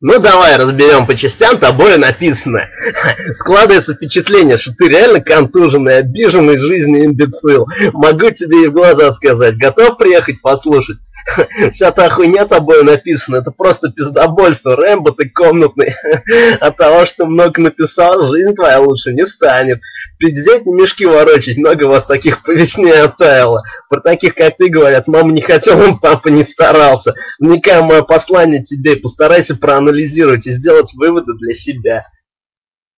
Ну давай разберем по частям тобой написанное. Складывается впечатление, что ты реально контуженный, обиженный жизнью имбецил. Могу тебе и в глаза сказать. Готов приехать послушать? Вся та хуйня тобой написана, это просто пиздобольство, Рэмбо ты комнатный. От того, что много написал, жизнь твоя лучше не станет. Пиздеть, не мешки ворочать, много вас таких по весне оттаяло. Про таких, как ты, говорят, мама не хотела, папа не старался. Вникай в мое послание тебе и постарайся проанализировать и сделать выводы для себя.